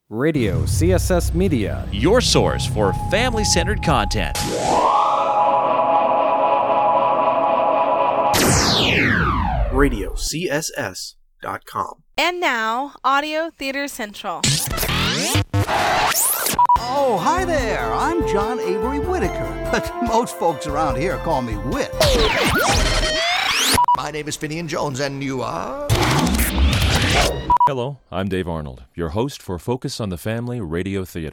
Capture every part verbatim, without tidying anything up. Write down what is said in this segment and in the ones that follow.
Radio C S S Media, your source for family-centered content. radio c s s dot com. And now, Audio Theater Central. Oh, hi there. I'm John Avery Whitaker, but most folks around here call me Whit. My name is Finian Jones, and you are? Hello, I'm Dave Arnold, your host for Focus on the Family Radio Theater.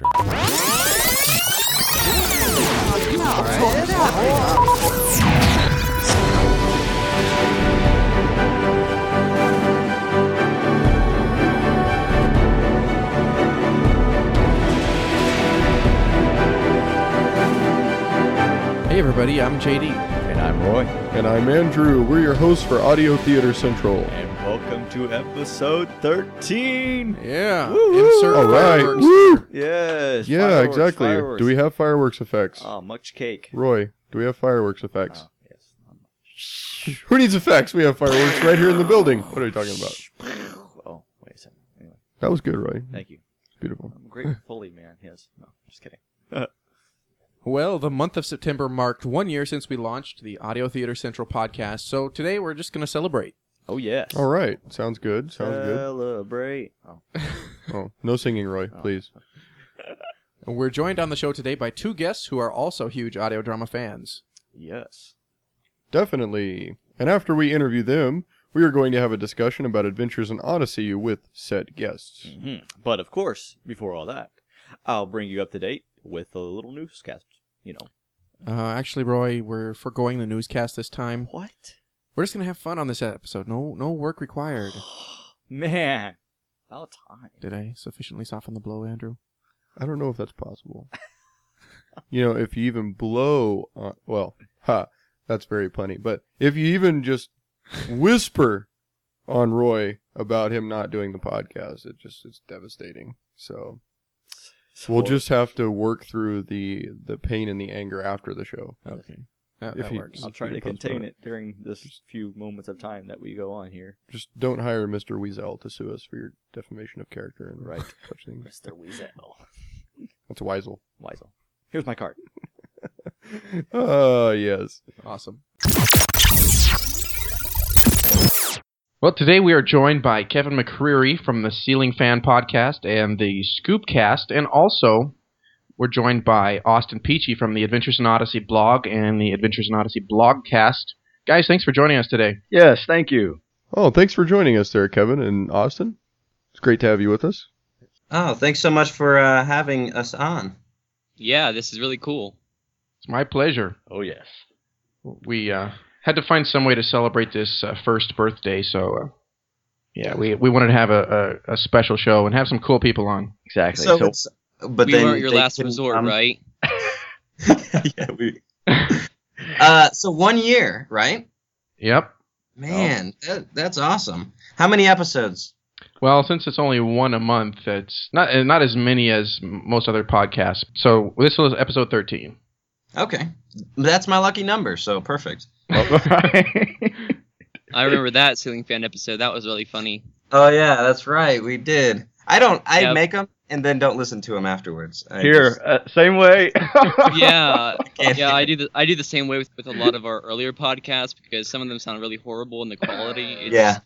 Hey everybody, I'm J D. And I'm Roy. And I'm Andrew. We're your hosts for Audio Theater Central. And welcome to episode thirteen. Yeah. Woo-hoo. Insert All right. fireworks. Woo. Yes. Yeah, fireworks, exactly. Fireworks. Do we have fireworks effects? Oh, much cake. Roy, do we have fireworks effects? Oh, yes. Who needs effects? We have fireworks right here in the building. What are you talking about? Oh, wait a second. Anyway. That was good, Roy. Thank you. It's beautiful. I'm a great Foley man. Yes. No, just kidding. Well, the month of September marked one year since we launched the Audio Theater Central podcast, so today we're just going to celebrate. Oh, yes. All right. Sounds good. Sounds good. Celebrate. Oh. Oh, no singing, Roy, Oh. please. And we're joined on the show today by two guests who are also huge audio drama fans. Yes. Definitely. And after we interview them, we are going to have a discussion about Adventures in Odyssey with said guests. Mm-hmm. But, of course, before all that, I'll bring you up to date with a little newscast, you know. Uh, actually, Roy, we're foregoing the newscast this time. What? We're just going to have fun on this episode. No no work required. Man. About time. Did I sufficiently soften the blow, Andrew? I don't know if that's possible. You know, if you even blow on, well, ha, that's very punny. But if you even just whisper on Roy about him not doing the podcast, it just it's devastating. So we'll just have to work through the the pain and the anger after the show. Okay. That, If that he- works. I'll try You to can postpone contain it. it during this few moments of time that we go on here. Just don't hire Mister Weasel to sue us for your defamation of character and Right. such things. Mister Weasel. That's Weisel. Weisel. Here's my card. Oh, yes. Awesome. Well, today we are joined by Kevin McCreary from the Ceiling Fan Podcast and the Scoopcast, and also we're joined by Austin Peachy from the Adventures in Odyssey blog and the Adventures in Odyssey blogcast. Guys, thanks for joining us today. Yes, thank you. Oh, thanks for joining us there, Kevin and Austin. It's great to have you with us. Oh, thanks so much for uh, having us on. Yeah, this is really cool. It's my pleasure. Oh, yes. We uh, had to find some way to celebrate this uh, first birthday, so uh, yeah, we we wanted to have a, a, a special show and have some cool people on. Exactly. So, So, it's, but we then weren't your they last couldn't resort, come. right? Yeah, we. uh, so one year, right? Yep. Man, that, that's awesome. How many episodes? Well, since it's only one a month, it's not uh, not as many as m- most other podcasts. So this was episode thirteen. Okay, that's my lucky number. So perfect. I remember that Ceiling Fan episode. That was really funny. Oh yeah, that's right. We did. I don't. I Yep. make them and then don't listen to them afterwards. I here, just- uh, same way. Yeah, can't yeah. do I it. do the I do the same way with, with a lot of our earlier podcasts because some of them sound really horrible in the quality. It's, Yeah.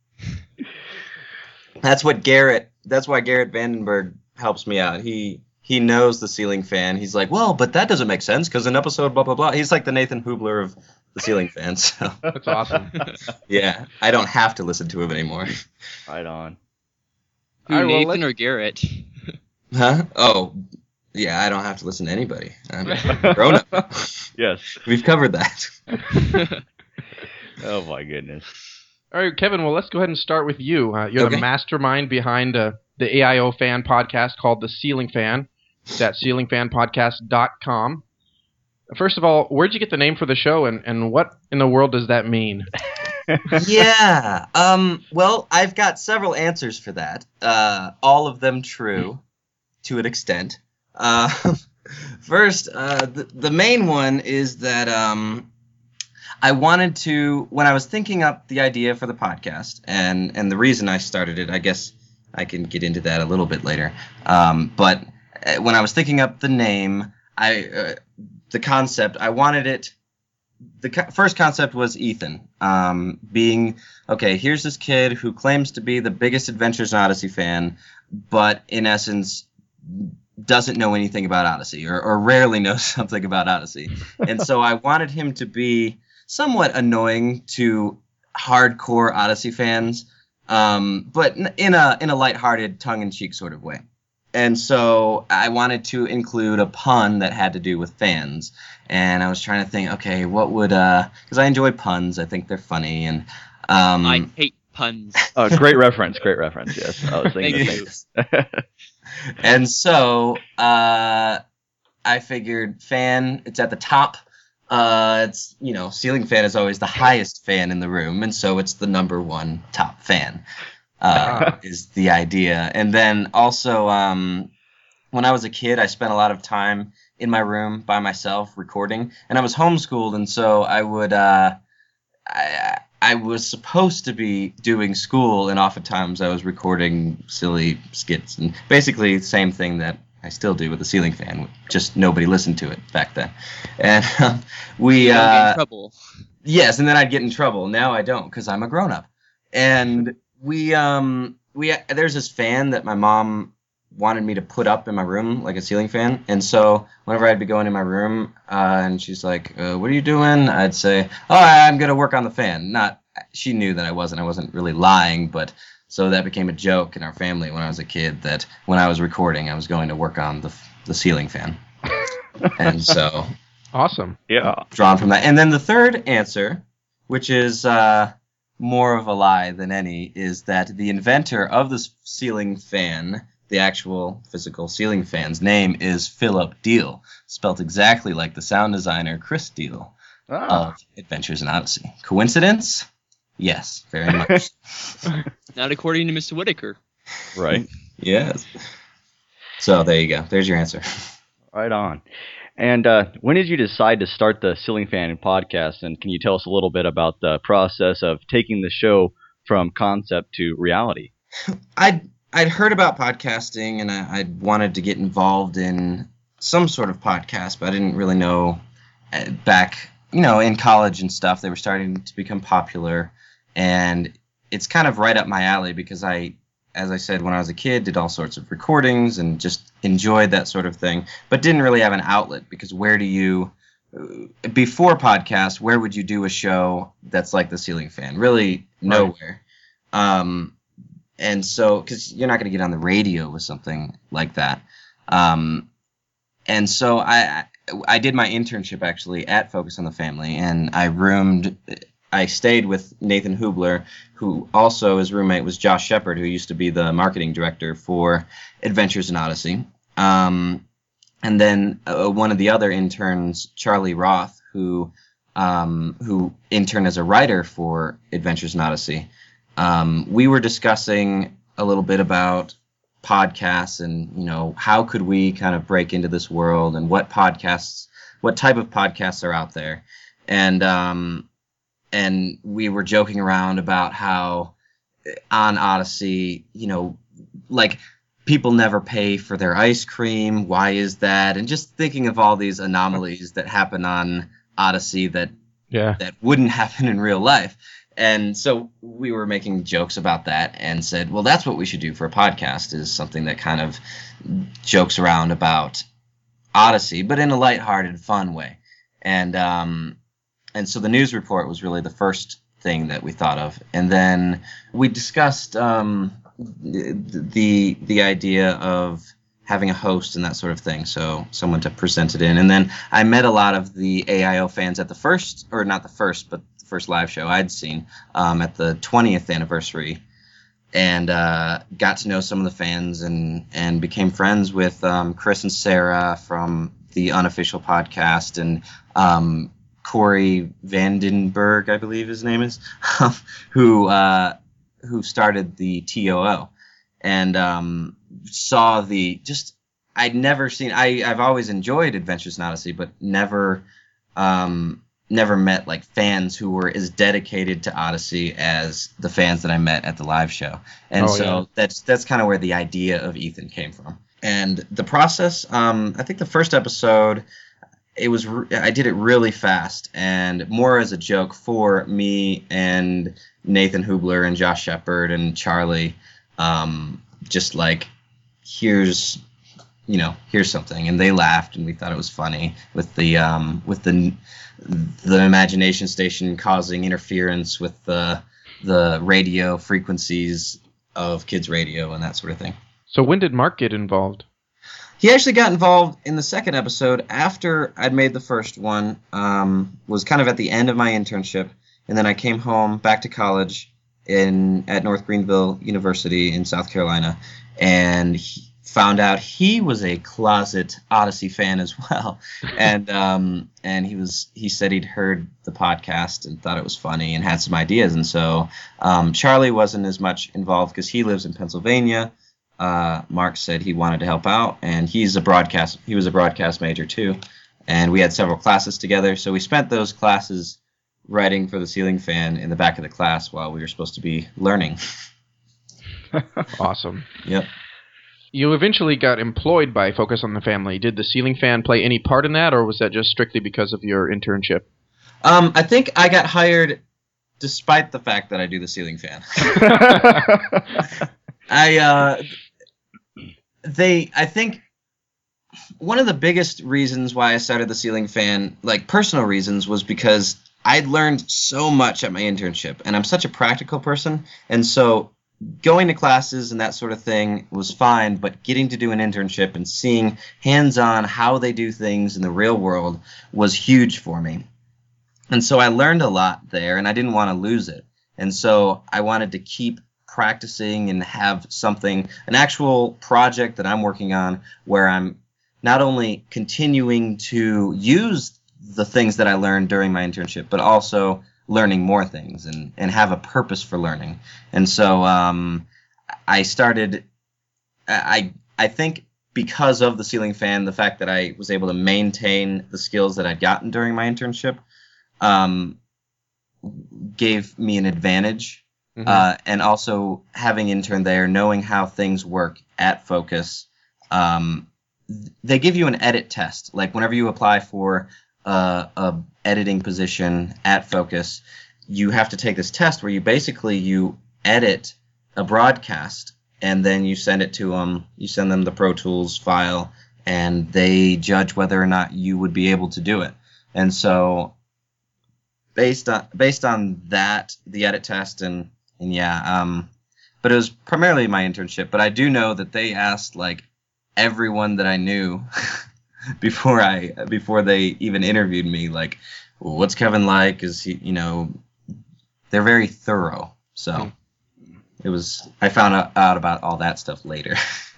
That's what Garrett. That's why Garrett Vandenberg helps me out. He he knows the Ceiling Fan. He's like, well, but that doesn't make sense because an episode blah blah blah. He's like the Nathan Hoobler of the Ceiling Fan. So That's awesome. yeah, I don't have to listen to him anymore. Right on. Who, All right, well, Nathan let's- or Garrett? Huh? Oh, yeah. I don't have to listen to anybody. I'm a grown up. Yes. We've covered that. Oh, my goodness. All right, Kevin. Well, let's go ahead and start with you. Uh, you're Okay. the mastermind behind uh, the A I O fan podcast called The Ceiling Fan. It's at ceiling fan podcast dot com. First of all, where'd you get the name for the show, and, and what in the world does that mean? Yeah. Um. Well, I've got several answers for that. Uh, all of them true, to an extent. Uh, first, uh, the the main one is that um, I wanted to when I was thinking up the idea for the podcast, and and the reason I started it, I guess, I can get into that a little bit later. Um, but uh, when I was thinking up the name, I uh, the concept, I wanted it. The co- first concept was Ethan, um, being, okay, here's this kid who claims to be the biggest Adventures in Odyssey fan, but in essence doesn't know anything about Odyssey, or, or rarely knows something about Odyssey. And so I wanted him to be somewhat annoying to hardcore Odyssey fans, um, but in a in a lighthearted, tongue-in-cheek sort of way. And so I wanted to include a pun that had to do with fans. And I was trying to think, okay, what would, uh, because I enjoy puns. I think they're funny. And um, I hate puns. Oh, great reference, great reference, yes. I was thinking Thank the same. And so uh, I figured fan, it's at the top. Uh, it's, you know, ceiling fan is always the highest fan in the room. And so it's the number one top fan. Uh, is the idea. And then also, um, when I was a kid, I spent a lot of time in my room by myself recording, and I was homeschooled, and so I would, uh, I, I was supposed to be doing school, and oftentimes I was recording silly skits, and basically the same thing that I still do with the ceiling fan, just nobody listened to it back then. And um, we, Don't get uh, in trouble. Yes, and then I'd get in trouble. Now I don't, because I'm a grown-up. And we um we there's this fan that my mom wanted me to put up in my room, like a ceiling fan. And so whenever I'd be going in my room, uh, and she's like, uh, "What are you doing?" I'd say, "Oh, I'm gonna work on the fan." Not she knew that I wasn't. I wasn't really lying, but so that became a joke in our family when I was a kid, that when I was recording, I was going to work on the the ceiling fan. And so awesome, yeah, drawn from that. And then the third answer, which is uh. more of a lie than any, is that the inventor of the ceiling fan, the actual physical ceiling fan's name is Philip Deal, spelt exactly like the sound designer Chris Deal ah. of Adventures in Odyssey. Coincidence? Yes, very much. Not according to Mister Whitaker. Right. Yes. So there you go. There's your answer. Right on. And uh, when did you decide to start the Ceiling Fan podcast? And can you tell us a little bit about the process of taking the show from concept to reality? I'd I'd heard about podcasting, and I I'd wanted to get involved in some sort of podcast, but I didn't really know. uh, Back, you know, in college and stuff, they were starting to become popular, and it's kind of right up my alley because I, as I said, when I was a kid, did all sorts of recordings and just enjoyed that sort of thing, but didn't really have an outlet, because where do you, before podcast, where would you do a show that's like the Ceiling Fan? Really nowhere. Right. Um, and so, because you're not going to get on the radio with something like that. Um, and so I, I did my internship actually at Focus on the Family, and I roomed, I stayed with Nathan Hubler, who also his roommate was Josh Shepard, who used to be the marketing director for Adventures in Odyssey. Um, and then uh, one of the other interns, Charlie Roth, who um, who interned as a writer for Adventures in Odyssey. Um, we were discussing a little bit about podcasts and, you know, how could we kind of break into this world, and what podcasts, what type of podcasts are out there. And um, and we were joking around about how on Odyssey, you know, like, people never pay for their ice cream. Why is that? And just thinking of all these anomalies that happen on Odyssey that yeah. that wouldn't happen in real life. And so we were making jokes about that and said, well, that's what we should do for a podcast, is something that kind of jokes around about Odyssey, but in a lighthearted, fun way. And um, and so the news report was really the first thing that we thought of. And then we discussed um, the the idea of having a host and that sort of thing, so someone to present it in. And then I met a lot of the A I O fans at the first, or not the first, but the first live show I'd seen um, at the twentieth anniversary, and uh, got to know some of the fans, and, and became friends with um, Chris and Sarah from the Unofficial Podcast, and um, Corey Vandenberg, I believe his name is, who uh, who started the T O O. And um, saw the, just, I'd never seen, I, I've always enjoyed Adventures in Odyssey, but never, um, never met like fans who were as dedicated to Odyssey as the fans that I met at the live show. And Oh, so yeah. that's that's kind of where the idea of Ethan came from. And the process, um, I think the first episode, it was re- I did it really fast and more as a joke for me and Nathan Hubler and Josh Shepard and Charlie. Um, just like, here's, you know, here's something, and they laughed, and we thought it was funny with the um, with the the imagination station causing interference with the the radio frequencies of kids radio and that sort of thing. So when did Mark get involved? He actually got involved in the second episode after I'd made the first one. Um, was kind of at the end of my internship, and then I came home back to college in at North Greenville University in South Carolina, and he found out he was a closet Odyssey fan as well. And um, and he was he said he'd heard the podcast and thought it was funny and had some ideas. And so um, Charlie wasn't as much involved because he lives in Pennsylvania. Uh, Mark said he wanted to help out, and he's a broadcast. He was a broadcast major too, and we had several classes together. So we spent those classes writing for the Ceiling Fan in the back of the class while we were supposed to be learning. Awesome. Yep. You eventually got employed by Focus on the Family. Did the Ceiling Fan play any part in that, or was that just strictly because of your internship? Um, I think I got hired despite the fact that I do the Ceiling Fan. I uh, they I think one of the biggest reasons why I started the Ceiling Fan, like personal reasons, was because I'd learned so much at my internship, and I'm such a practical person, and so going to classes and that sort of thing was fine, but getting to do an internship and seeing hands-on how they do things in the real world was huge for me. And so I learned a lot there, and I didn't want to lose it. And so I wanted to keep practicing and have something, an actual project that I'm working on where I'm not only continuing to use the things that I learned during my internship, but also learning more things and, and have a purpose for learning. And so um, I started, I I think because of the Ceiling Fan, the fact that I was able to maintain the skills that I'd gotten during my internship um, gave me an advantage. Mm-hmm. Uh, and also having interned there, knowing how things work at Focus, um, they give you an edit test. Like whenever you apply for uh, a editing position at Focus, you have to take this test where you basically you edit a broadcast and then you send it to them. You send them the Pro Tools file, and they judge whether or not you would be able to do it. And so, based on based on that, the edit test and and yeah, um, but it was primarily my internship. But I do know that they asked like everyone that I knew before I before they even interviewed me, like, well, what's Kevin like? Is he, you know, they're very thorough. So it was, I found out, out about all that stuff later.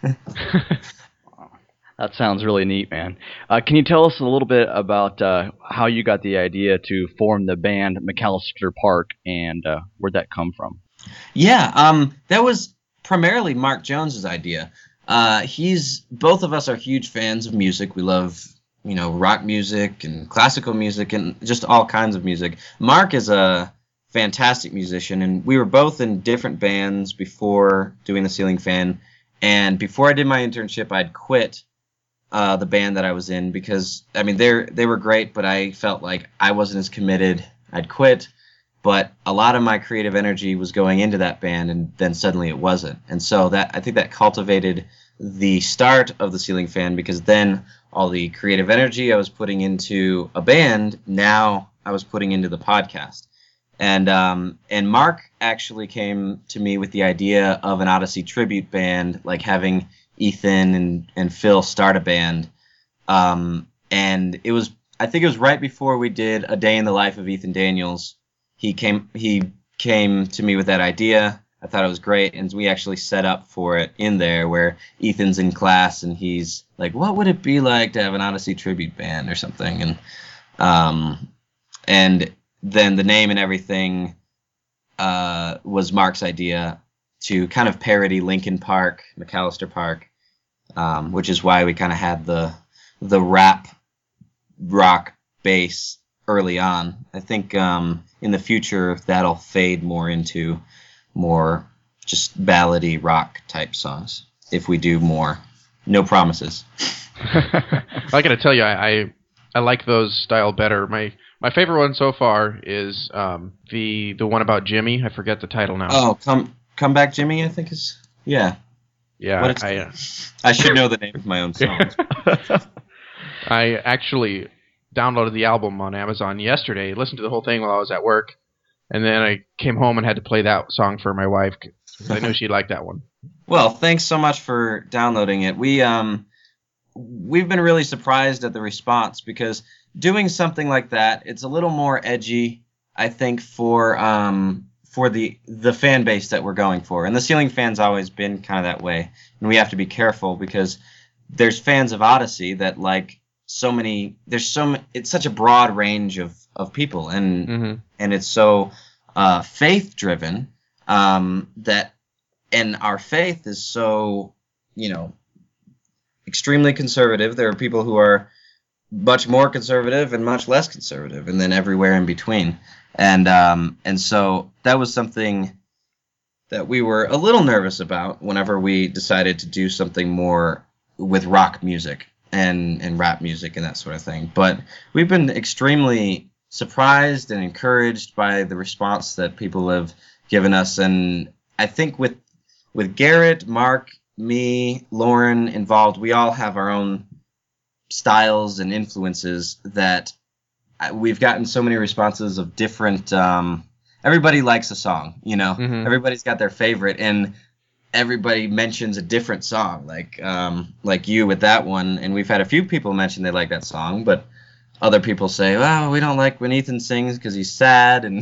That sounds really neat, man. Uh, can you tell us a little bit about uh, how you got the idea to form the band McAllister Park, and uh, where'd that come from? Yeah, um, that was primarily Mark Jones's idea. Uh, he's both of us are huge fans of music. We love, you know, rock music and classical music and just all kinds of music. Mark is a fantastic musician, and we were both in different bands before doing the Ceiling Fan. And before I did my internship, I'd quit uh, the band that I was in because, I mean, they they were great, but I felt like I wasn't as committed. I'd quit, but a lot of my creative energy was going into that band, and then suddenly it wasn't. And so that I think that cultivated the start of the Ceiling Fan, because then all the creative energy I was putting into a band, now I was putting into the podcast. And um, and Mark actually came to me with the idea of an Odyssey tribute band, like having Ethan and, and Phil start a band. Um, and it was, I think it was right before we did A Day in the Life of Ethan Daniels. He came he came to me with that idea. I thought it was great, and we actually set up for it in there where Ethan's in class and he's like, what would it be like to have an Odyssey tribute band or something? And um, and then the name and everything uh, was Mark's idea to kind of parody Linkin Park, McAllister Park, um, which is why we kind of had the the rap rock bass early on. I think um, in the future that'll fade more into more just ballady rock type songs if we do more. No promises. I gotta tell you, I, I I like those style better. My my favorite one so far is um, the the one about Jimmy. I forget the title now. Oh, come come back, Jimmy. I think is yeah. Yeah, What it's- I uh, I should know the name of my own songs. I actually downloaded the album on Amazon yesterday, listened to the whole thing while I was at work, and then I came home and had to play that song for my wife because I knew she'd like that one. Well, thanks so much for downloading it. We um we've been really surprised at the response because doing something like that, it's a little more edgy, I think, for um for the the fan base that we're going for. And the Ceiling Fan's always been kind of that way. And we have to be careful because there's fans of Odyssey that like so many there's so m- it's such a broad range of of people, and Mm-hmm. and it's so uh faith driven um that and our faith is so, you know, extremely conservative. There are people who are much more conservative and much less conservative, and then everywhere in between. And um, and so that was something that we were a little nervous about whenever we decided to do something more with rock music and, and rap music and that sort of thing. But we've been extremely surprised and encouraged by the response that people have given us. And I think with with Garrett, Mark, me, Lauren involved, we all have our own styles and influences that I- we've gotten so many responses of different. Um, everybody likes a song, you know. Mhm. Everybody's got their favorite, and everybody mentions a different song, like um, like you with that one. And we've had a few people mention they like that song, but other people say, "Well, we don't like when Ethan sings because he's sad." And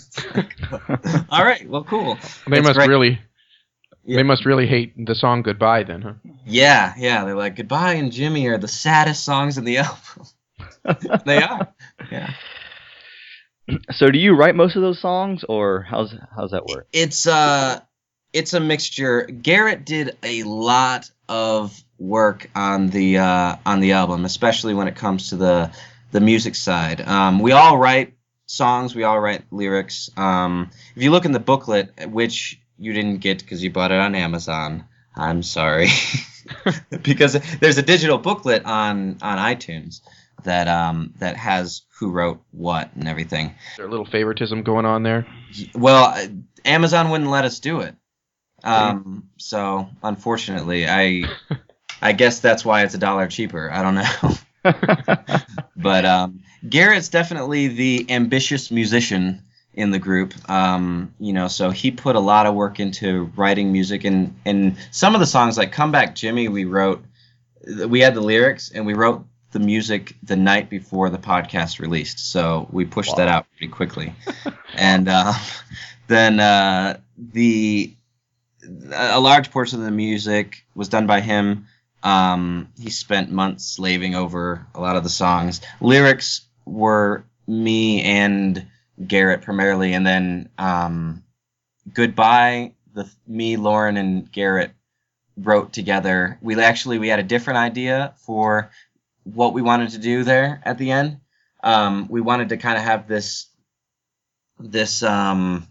all right, well, cool. They That's must great. really they must really hate the song Goodbye then, huh? Yeah, yeah. They're like, Goodbye and Jimmy are the saddest songs in the album. They are. Yeah. So do you write most of those songs, or how's how's that work? It's uh it's a mixture. Garrett did a lot of work on the uh on the album, especially when it comes to the the music side. Um we all write songs, we all write lyrics. Um if you look in the booklet, which you didn't get because you bought it on Amazon, I'm sorry. Because there's a digital booklet on on iTunes that um that has who wrote what and everything. Is there a little favoritism going on there? Well, uh, Amazon wouldn't let us do it. Um, so unfortunately, I I guess that's why it's a dollar cheaper. I don't know. But um, Garrett's definitely the ambitious musician in the group. Um, you know, so he put a lot of work into writing music, and and some of the songs like Come Back Jimmy, we wrote. We had the lyrics and we wrote the music the night before the podcast released, so we pushed that out pretty quickly. And uh, then uh, the a large portion of the music was done by him. Um, he spent months slaving over a lot of the songs. Lyrics were me and Garrett primarily, and then um, Goodbye, the me, Lauren, and Garrett wrote together. We actually we had a different idea for what we wanted to do there at the end. Um, we wanted to kind of have this, this, um,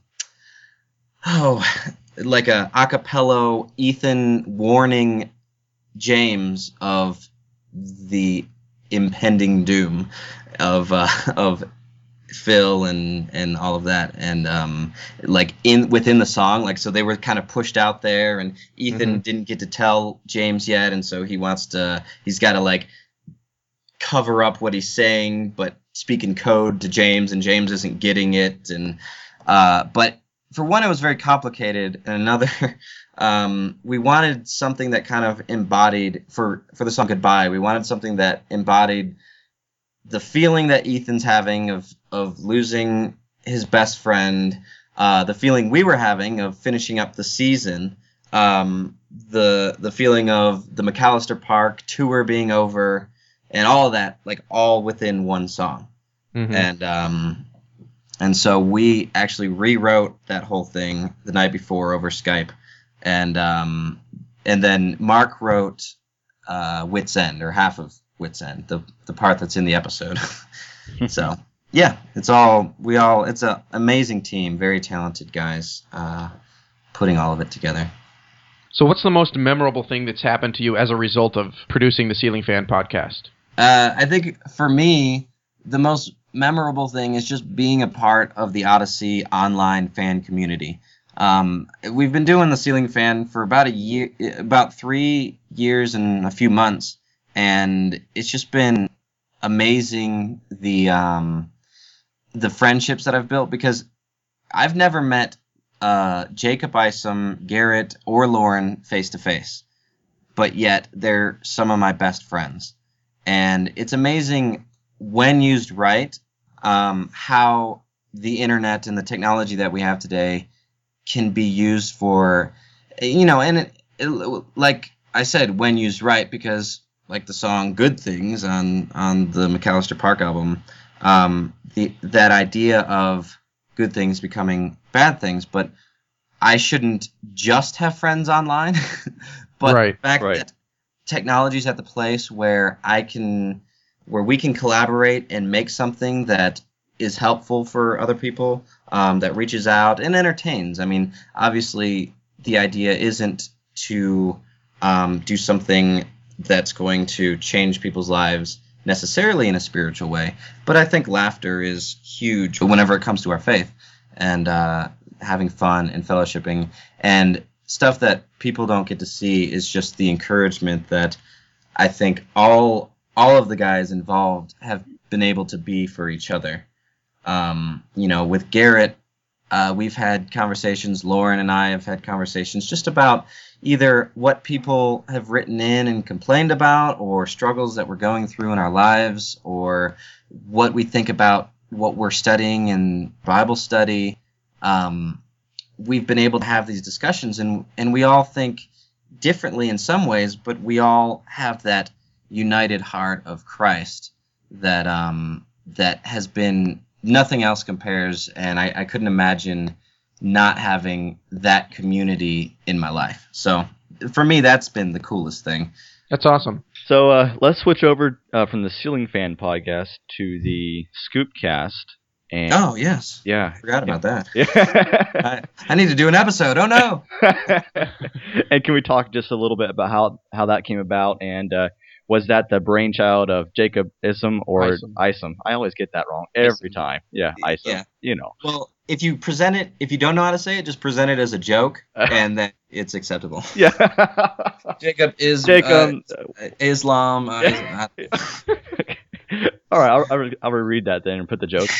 oh, like a acapella Ethan warning James of the impending doom of, uh, of Phil and, and all of that. And, um, like in, within the song, like, so they were kind of pushed out there, and Ethan Mm-hmm. didn't get to tell James yet. And so he wants to, he's got to like, cover up what he's saying, but speak in code to James, and James isn't getting it. And uh, but for one, it was very complicated, and another, um, we wanted something that kind of embodied for for the song Goodbye. We wanted something that embodied the feeling that Ethan's having of of losing his best friend, uh, the feeling we were having of finishing up the season, um, the the feeling of the McAllister Park tour being over. And all of that, like all within one song. Mhm. And um, and so we actually rewrote that whole thing the night before over Skype. And um, and then Mark wrote uh, Wit's End, or half of Wit's End, the the part that's in the episode. So Yeah, it's all we all. It's an amazing team, very talented guys, uh, putting all of it together. So, what's the most memorable thing that's happened to you as a result of producing the Ceiling Fan podcast? Uh, I think for me, the most memorable thing is just being a part of the Odyssey online fan community. Um, we've been doing the Ceiling Fan for about a year, about three years and a few months, and it's just been amazing the um, the friendships that I've built, because I've never met uh, Jacob Isom, Garrett, or Lauren face to face, but yet they're some of my best friends, and it's amazing when used right, um, how the internet and the technology that we have today can be used for, you know, and it, it, like I said, when used right, because like the song "Good Things" on on the McAllister Park album, um, the that idea of good things becoming bad things, but I shouldn't just have friends online, but right, the fact right. that technology's at the place where I can, where we can collaborate and make something that is helpful for other people, um, that reaches out and entertains. I mean, obviously, the idea isn't to um, do something that's going to change people's lives necessarily in a spiritual way, but I think laughter is huge whenever it comes to our faith, and uh, having fun and fellowshipping, and stuff that people don't get to see is just the encouragement that I think all all of the guys involved have been able to be for each other. Um, you know, with Garrett, uh, we've had conversations, Lauren and I have had conversations just about either what people have written in and complained about, or struggles that we're going through in our lives, or what we think about what we're studying in Bible study. Um, we've been able to have these discussions, and, and we all think differently in some ways, but we all have that united heart of Christ that um, that has been, nothing else compares, and I, I couldn't imagine not having that community in my life. So for me, that's been the coolest thing. That's awesome. So uh, let's switch over uh, from the Ceiling Fan podcast to the Scoopcast. And oh, yes. Yeah. Forgot yeah. about that. Yeah. I, I need to do an episode. Oh, no. And can we talk just a little bit about how, how that came about? And uh, was that the brainchild of Jacob Isom or Isom? Isom? I always get that wrong every Isom. time. Yeah, Isom. Yeah. You know. Well, if you present it, if you don't know how to say it, just present it as a joke, and then it's acceptable. Yeah. Jacob is Jacob uh, Islam. Uh, is not... All right, I'll, I'll, I'll reread that then and put the joke.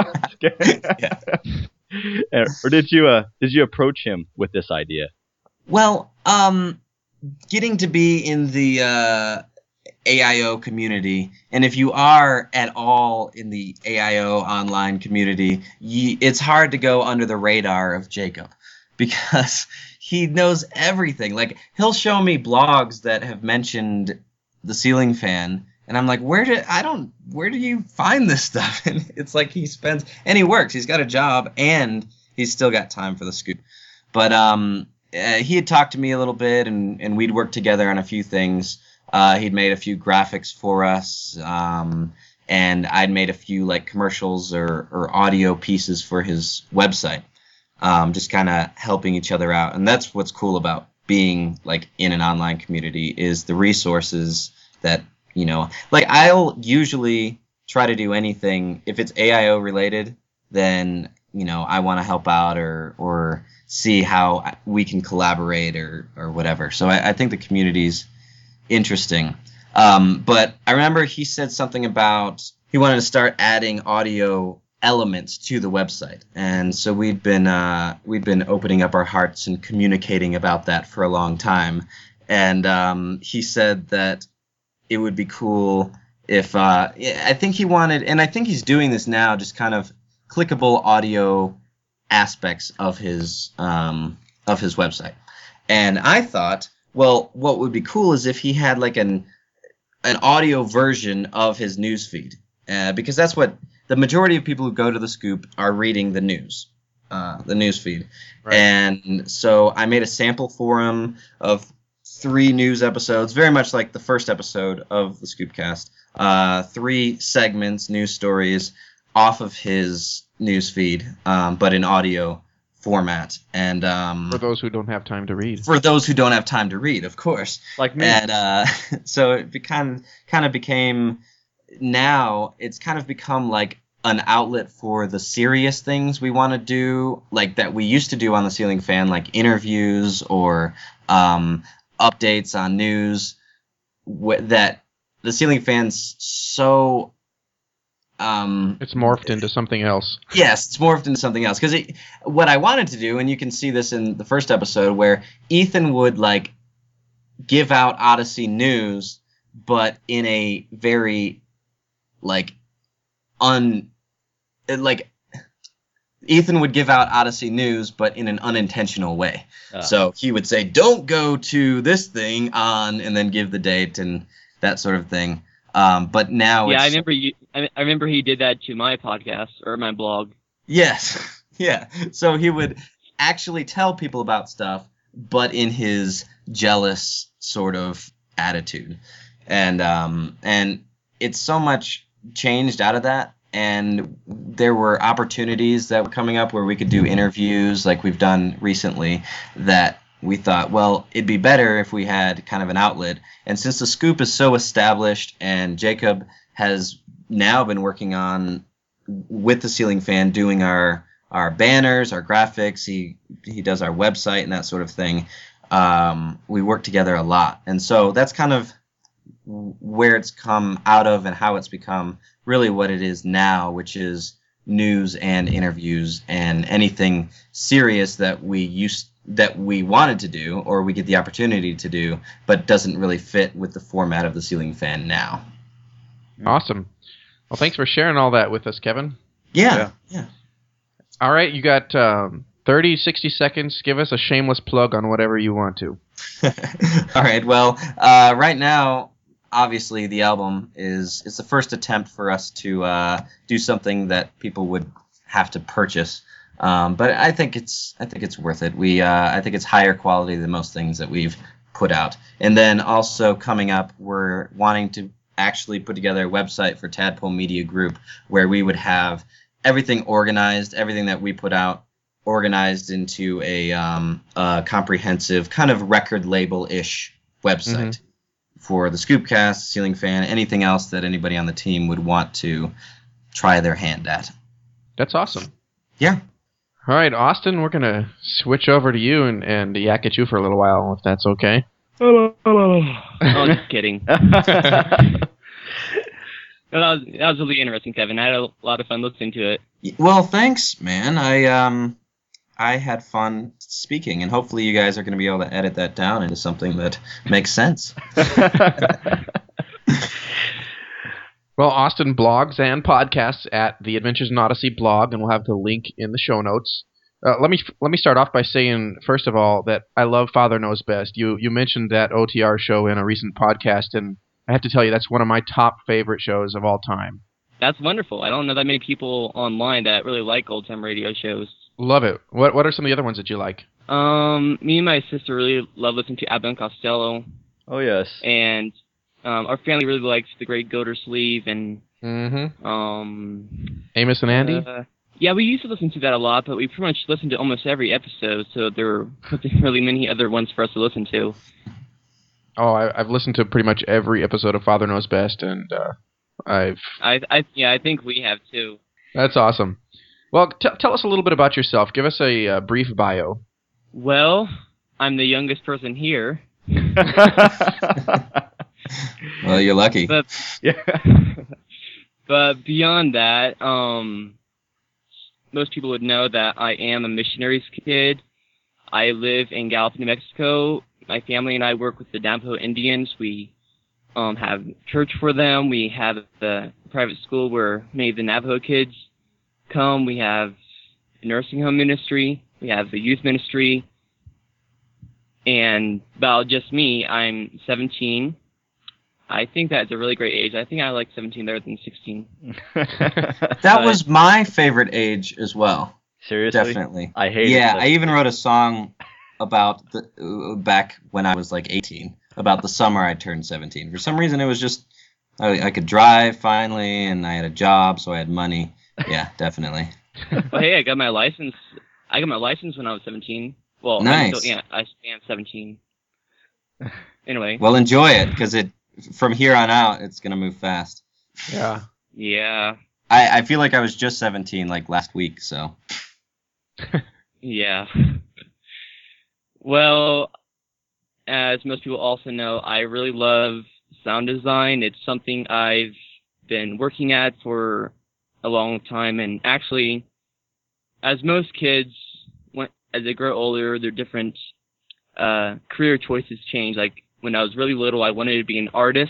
Yeah. Or did you uh did you approach him with this idea? Well, um, getting to be in the uh, A I O community, and if you are at all in the A I O online community, you, it's hard to go under the radar of Jacob, because he knows everything. Like, he'll show me blogs that have mentioned the Ceiling Fan, and I'm like, where did I don't where do you find this stuff? And it's like he spends, and he works. He's got a job, and he's still got time for the scoop. But um, uh, he had talked to me a little bit, and and we'd worked together on a few things. Uh, he'd made a few graphics for us, um, and I'd made a few like commercials or or audio pieces for his website. Um, just kind of helping each other out, and that's what's cool about being like in an online community, is the resources that. You know, like, I'll usually try to do anything. If it's A I O related, then, you know, I want to help out or or see how we can collaborate or, or whatever. So I, I think the community's interesting. Um, but I remember he said something about he wanted to start adding audio elements to the website. And so we'd been uh, we'd been opening up our hearts and communicating about that for a long time. And um, he said that it would be cool if uh, I think he wanted, and I think he's doing this now, just kind of clickable audio aspects of his um, of his website. And I thought, well, what would be cool is if he had like an an audio version of his newsfeed, uh, because that's what the majority of people who go to the Scoop are reading the news, uh, the newsfeed. Right. And so I made a sample for him of three news episodes, very much like the first episode of the Scoopcast. Uh, three segments, news stories, off of his newsfeed, um, but in audio format. And um, for those who don't have time to read. For those who don't have time to read, of course. Like me. And uh, so it be kind, kind of became, now it's kind of become like an outlet for the serious things we want to do, like that we used to do on the Ceiling Fan, like interviews or um, updates on news, wh- that the Ceiling Fan's so... Um, it's morphed into something else. Yes, it's morphed into something else. Because what I wanted to do, and you can see this in the first episode, where Ethan would like give out Odyssey news, but in a very like un like Ethan would give out Odyssey news, but in an unintentional way. Uh. So he would say, "Don't go to this thing on," and then give the date and that sort of thing. Um, but now, yeah, it's, I remember you. I remember he did that to my podcast or my blog. Yes, yeah. So he would actually tell people about stuff, but in his jealous sort of attitude, and um, and it's so much changed out of that. And there were opportunities that were coming up where we could do interviews, like we've done recently, that we thought, well, it'd be better if we had kind of an outlet. And since the Scoop is so established, and Jacob has now been working on with the Ceiling Fan doing our our banners, our graphics, he he does our website and that sort of thing. Um, we work together a lot, and so that's kind of where it's come out of and how it's become really what it is now, which is news and interviews and anything serious that we used that we wanted to do or we get the opportunity to do, but doesn't really fit with the format of the Ceiling Fan now. Awesome. Well, thanks for sharing all that with us, Kevin. Yeah, yeah. yeah. All right, you got um, thirty, sixty seconds. Give us a shameless plug on whatever you want to. All right, well, uh, right now, obviously, the album is it's the first attempt for us to uh, do something that people would have to purchase. Um, but I think it's I think it's worth it. We uh, I think it's higher quality than most things that we've put out. And then also coming up, we're wanting to actually put together a website for Tadpole Media Group where we would have everything organized, everything that we put out organized into a, um, a comprehensive kind of record label-ish website mm-hmm. for the Scoopcast, Ceiling Fan, anything else that anybody on the team would want to try their hand at. That's awesome. Yeah. All right, Austin, we're going to switch over to you and, and yak at you for a little while, if that's okay. Oh, just kidding. that, was, that was really interesting, Kevin. I had a lot of fun listening to it. Well, thanks, man. I um, I had fun speaking, and hopefully you guys are going to be able to edit that down into something that makes sense. Well, Austin blogs and podcasts at the Adventures in Odyssey blog, and we'll have the link in the show notes. Uh, let me let me start off by saying, first of all, that I love Father Knows Best. You you mentioned that O T R show in a recent podcast, and I have to tell you that's one of my top favorite shows of all time. That's wonderful. I don't know that many people online that really like old time radio shows. Love it. What what are some of the other ones that you like? Um, me and my sister really love listening to Abbott and Costello. Oh yes. And um, our family really likes The Great Gildersleeve and mm-hmm. um, Amos and Andy. Uh, yeah, we used to listen to that a lot, but we pretty much listened to almost every episode, so there wasn't really many other ones for us to listen to. Oh, I, I've listened to pretty much every episode of Father Knows Best, and uh, I've. I, I, yeah, I think we have too. That's awesome. Well, t- tell us a little bit about yourself. Give us a uh, brief bio. Well, I'm the youngest person here. Well, you're lucky. But, yeah. But beyond that, um, most people would know that I am a missionary's kid. I live in Gallup, New Mexico. My family and I work with the Navajo Indians. We um, have church for them. We have the private school where many of the Navajo kids come. We have a nursing home ministry. We have a youth ministry. And about just me, I'm seventeen. I think that's a really great age. I think I like seventeen better than sixteen. That but, was my favorite age as well. Seriously? Definitely. I hate yeah, it. Yeah, I even wrote a song about the uh, back when I was like eighteen, about the summer I turned seventeen. For some reason, it was just, I, I could drive finally, and I had a job, so I had money. Yeah, definitely. But hey, I got my license. I got my license when I was seventeen. Well, nice. I'm still, yeah, I am seventeen. Anyway. Well, enjoy it, because it from here on out, it's gonna move fast. Yeah. Yeah. I, I feel like I was just seventeen, like last week. So. Yeah. Well, as most people also know, I really love sound design. It's something I've been working at for a long time, and actually, as most kids, when as they grow older, their different uh, career choices change. Like when I was really little, I wanted to be an artist,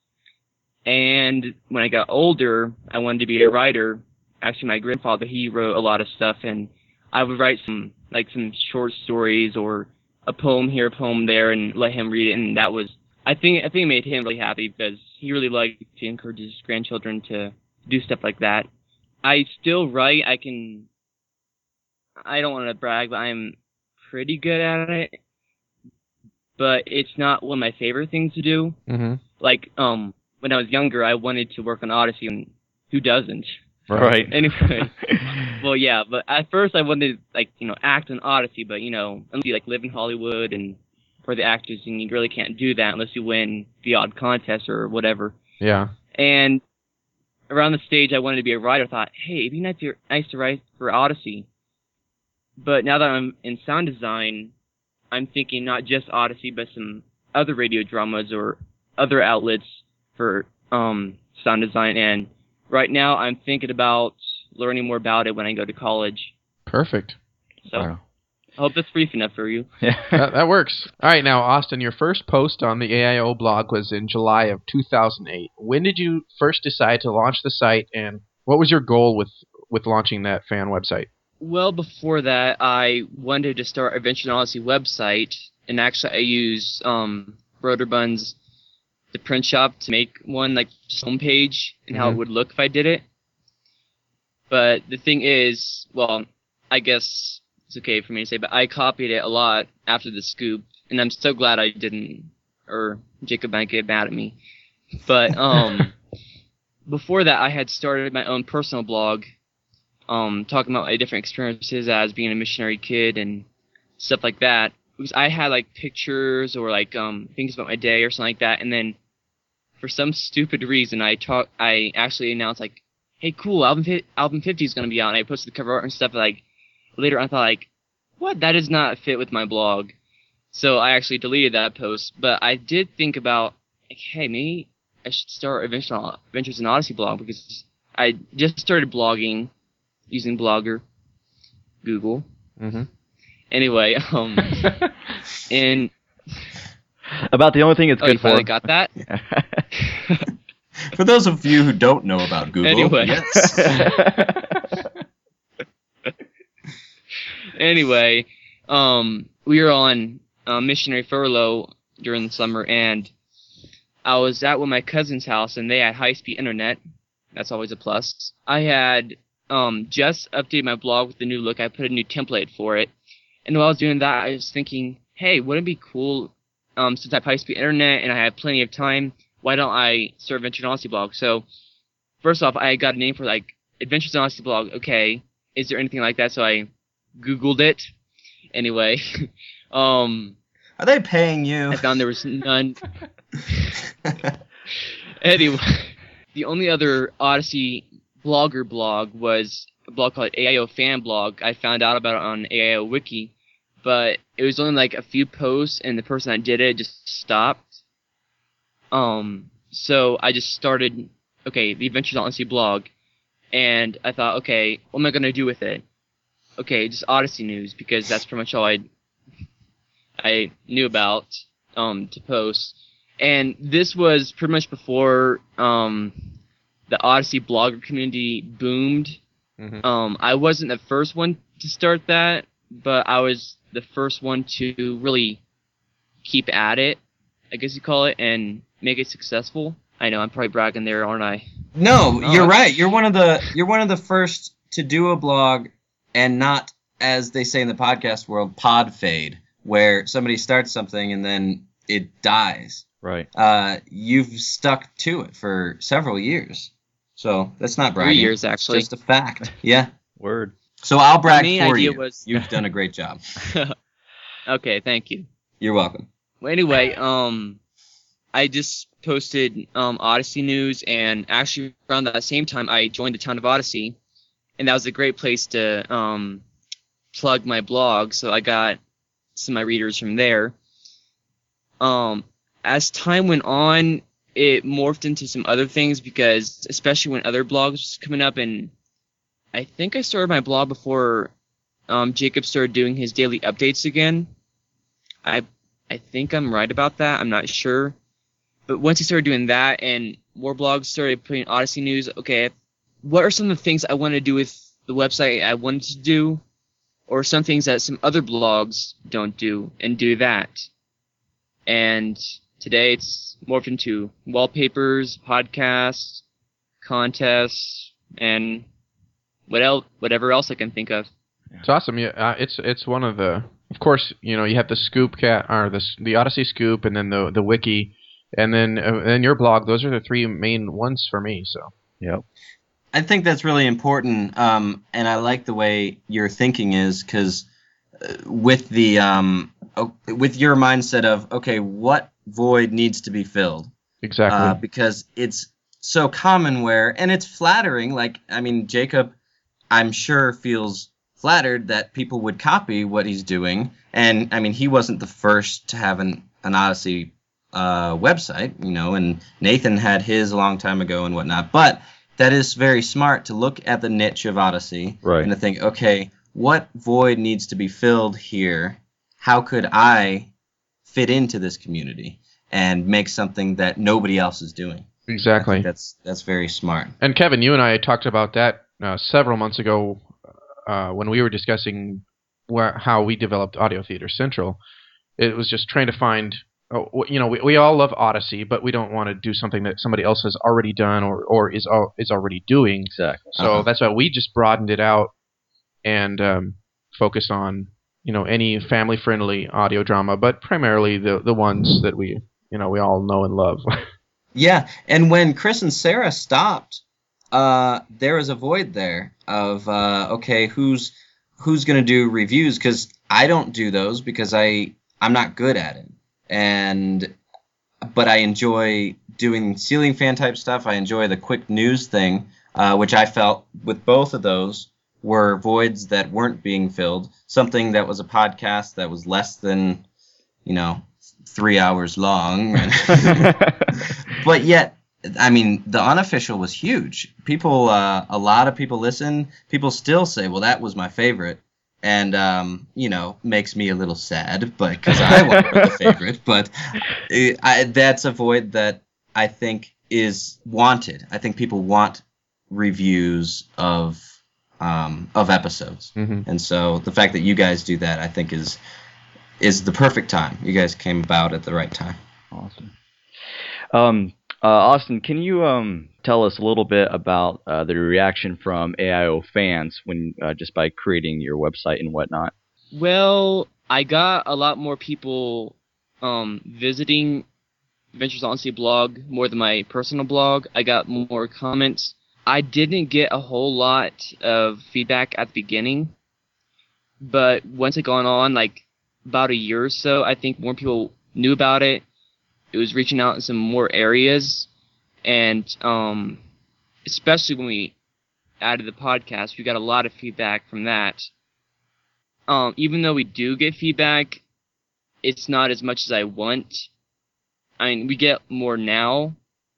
and when I got older, I wanted to be a writer. Actually, my grandfather, he wrote a lot of stuff, and I would write some like some short stories or a poem here, a poem there, and let him read it, and that was I think I think it made him really happy because he really liked to encourage his grandchildren to do stuff like that. I still write. I can. I don't want to brag, but I'm pretty good at it. But it's not one of my favorite things to do. Mm-hmm. Like, um, when I was younger, I wanted to work on Odyssey, and who doesn't? Right. Anyway, well, yeah. But at first, I wanted to, like, you know, act on Odyssey, but you know, unless you like live in Hollywood and for the actors, and you really can't do that unless you win the odd contest or whatever. Yeah. And around the stage, I wanted to be a writer. I thought, hey, it'd be nice to, nice to write for Odyssey. But now that I'm in sound design, I'm thinking not just Odyssey, but some other radio dramas or other outlets for um, sound design. And right now, I'm thinking about learning more about it when I go to college. Perfect. So wow. I hope that's brief enough for you. Yeah, that, that works. All right, now, Austin, your first post on the A I O blog was in July of two thousand eight. When did you first decide to launch the site, and what was your goal with, with launching that fan website? Well, before that, I wanted to start Adventure in Odyssey website, and actually I use um, Rotorbun's the print shop to make one, like, just homepage and mm-hmm. how it would look if I did it. But the thing is, well, I guess it's okay for me to say, but I copied it a lot after the scoop, and I'm so glad I didn't, or Jacob might get mad at me. But um, before that, I had started my own personal blog, um, talking about my different experiences as being a missionary kid and stuff like that. Because I had like pictures or like um things about my day or something like that, and then for some stupid reason, I talk, I actually announced like, "Hey, cool, album fi- album fifty is gonna be out," and I posted the cover art and stuff. Like later, I thought like, "What? That does not fit with my blog," so I actually deleted that post. But I did think about, like, hey, maybe I should start Adventures in Odyssey blog because I just started blogging using Blogger, Google. Mm-hmm. Anyway, um, and about the only thing it's oh, good you for. finally got that? For those of you who don't know about Google, anyway. yes. Anyway, um, we were on uh, missionary furlough during the summer, and I was at one of my cousin's house, and they had high-speed internet. That's always a plus. I had um, just updated my blog with the new look. I put a new template for it. And while I was doing that, I was thinking, hey, wouldn't it be cool, um, since I have high-speed internet and I have plenty of time, why don't I start Adventures in Odyssey blog? So, first off, I got a name for, like, Adventures in Odyssey blog. Okay, is there anything like that? So I Googled it. Anyway, um... Are they paying you? I found there was none. Anyway, the only other Odyssey blogger blog was a blog called A I O Fan Blog. I found out about it on A I O Wiki, but it was only like a few posts, and the person that did it just stopped. Um, so I just started, okay, the Adventures in Odyssey blog, and I thought, okay, what am I gonna do with it? Okay, just Odyssey news, because that's pretty much all I I knew about um to post. And this was pretty much before um the Odyssey blogger community boomed. Mm-hmm. Um, I wasn't the first one to start that, but I was the first one to really keep at it, I guess you call it, and make it successful. I know I'm probably bragging there, aren't I? No, Oh, you're that's- right. You're one of the you're one of the first to do a blog, and not, as they say in the podcast world, pod fade, where somebody starts something and then it dies. Right. Uh, you've stuck to it for several years. So that's not Three bragging. years, actually. It's just a fact. Yeah. Word. So I'll brag main for idea you. was- You've done a great job. Okay, thank you. You're welcome. Well, anyway, um, I just posted um, Odyssey news, and actually around that same time, I joined the town of Odyssey, and that was a great place to um, plug my blog. So I got some of my readers from there. Um, as time went on, it morphed into some other things because, especially when other blogs was coming up, and I think I started my blog before um, Jacob started doing his daily updates again. I I think I'm right about that. I'm not sure. But once he started doing that and more blogs started putting Odyssey news, okay, what are some of the things I want to do with the website I wanted to do? Or some things that some other blogs don't do, and do that. And today it's morphed into wallpapers, podcasts, contests, and what else, whatever else I can think of. It's awesome. Yeah, uh, it's it's one of the. Of course, you know you have the Scoop cat or the the Odyssey Scoop, and then the the wiki, and then uh, then your blog. Those are the three main ones for me. So. Yep. I think that's really important, um, and I like the way your thinking is, because uh, with the um, oh, with your mindset of, okay, what void needs to be filled? Exactly. Uh, because it's so common where, and it's flattering. Like, I mean, Jacob, I'm sure feels flattered that people would copy what he's doing, and I mean, he wasn't the first to have an an Odyssey uh, website, you know, and Nathan had his a long time ago and whatnot, but. That is very smart to look at the niche of Odyssey right. and to think, okay, what void needs to be filled here? How could I fit into this community and make something that nobody else is doing? Exactly. I think that's that's very smart. And Kevin, you and I talked about that uh, several months ago uh, when we were discussing wh- how we developed Audio Theater Central. It was just trying to find. Oh, you know, we we all love Odyssey, but we don't want to do something that somebody else has already done or, or is al- is already doing. Exactly. So Uh-huh. that's why we just broadened it out and um, focused on, you know, any family-friendly audio drama, but primarily the the ones that we, you know, we all know and love. Yeah, and when Chris and Sarah stopped, uh, there was a void there of uh, okay, who's who's gonna do reviews? Because I don't do those because I I'm not good at it. And but I enjoy doing ceiling fan type stuff. I enjoy the quick news thing, uh, which I felt with both of those were voids that weren't being filled. Something that was a podcast that was less than, you know, three hours long. But yet, I mean, the unofficial was huge. People, uh, a lot of people listen. People still say, well, that was my favorite. And, um, you know, makes me a little sad, but because I want the favorite. But it, I, that's a void that I think is wanted. I think people want reviews of um, of episodes, mm-hmm. and so the fact that you guys do that, I think, is is the perfect time. You guys came about at the right time. Awesome. Um, uh, Austin, can you um, tell us a little bit about uh, the reaction from A I O fans when uh, just by creating your website and whatnot? Well, I got a lot more people um, visiting Adventures Odyssey blog more than my personal blog. I got more comments. I didn't get a whole lot of feedback at the beginning, but once it gone on, like about a year or so, I think more people knew about it. It was reaching out in some more areas, and um, especially when we added the podcast, we got a lot of feedback from that. Um, even though we do get feedback, it's not as much as I want. I mean, we get more now,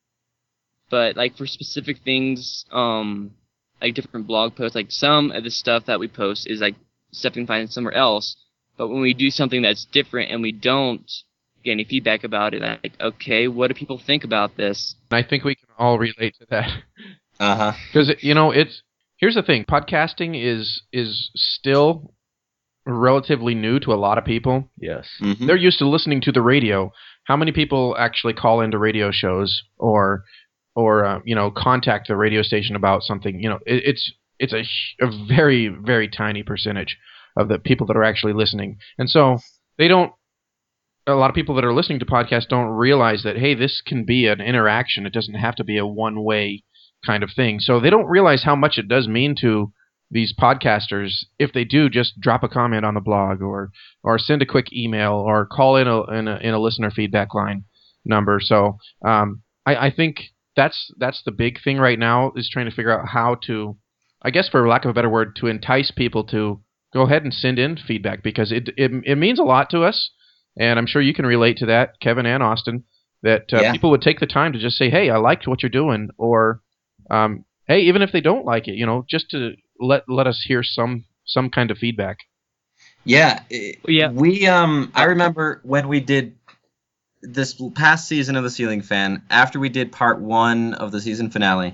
but like for specific things, um, like different blog posts, like some of the stuff that we post is like stuff you can find somewhere else. But when we do something that's different and we don't get any feedback about it, like, okay, what do people think about this? I think we can all relate to that. Uh-huh. Because, you know, it's here's the thing. Podcasting is is still relatively new to a lot of people. Yes. Mm-hmm. They're used to listening to the radio. How many people actually call into radio shows or, or uh, you know, contact the radio station about something? You know, it, it's it's a, a very, very tiny percentage of the people that are actually listening. And so they don't, a lot of people that are listening to podcasts don't realize that, hey, this can be an interaction. It doesn't have to be a one-way kind of thing. So they don't realize how much it does mean to these podcasters if they do just drop a comment on the blog or or send a quick email or call in a in a, in a listener feedback line number. So um, I, I think that's that's the big thing right now, is trying to figure out how to, I guess for lack of a better word, to entice people to go ahead and send in feedback, because it it, it means a lot to us, and I'm sure you can relate to that, Kevin and Austin, that uh, Yeah. people would take the time to just say, hey, I liked what you're doing, or um, hey, even if they don't like it, you know, just to let let us hear some some kind of feedback. Yeah, it- Yeah. we um I remember when we did this past season of the Ceiling Fan, after we did part one of the season finale,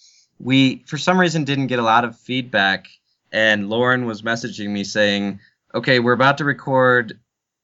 we for some reason didn't get a lot of feedback, and Lauren was messaging me saying, okay, we're about to record